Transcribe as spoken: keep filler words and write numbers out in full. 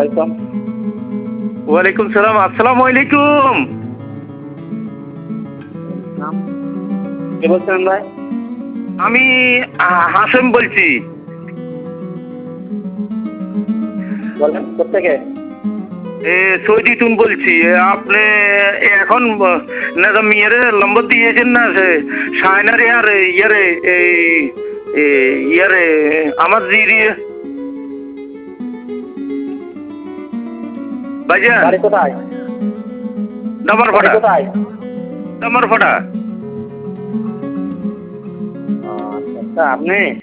আলাইকুম। ওয়ালাইকুম সালাম। আসসালামু আলাইকুম। নাম কে বলছেন ভাই? আমি আ- হাসেম বলছি। বলেন কোথেকে? এ সৌদি তুন বলছি। এ, আপনি এখন ব- না তো মেয়ের নম্বর দিয়েছেন না সে সায়নারে আর ইয়ারে এই এ, ইয়ারে আমার জিরি ভাইজান বাড়ি কোথায়? ডামার বাড়ি ফাটা কোথায়? ডামার ফাটা। ও, আচ্ছা আচ্ছা, আপনি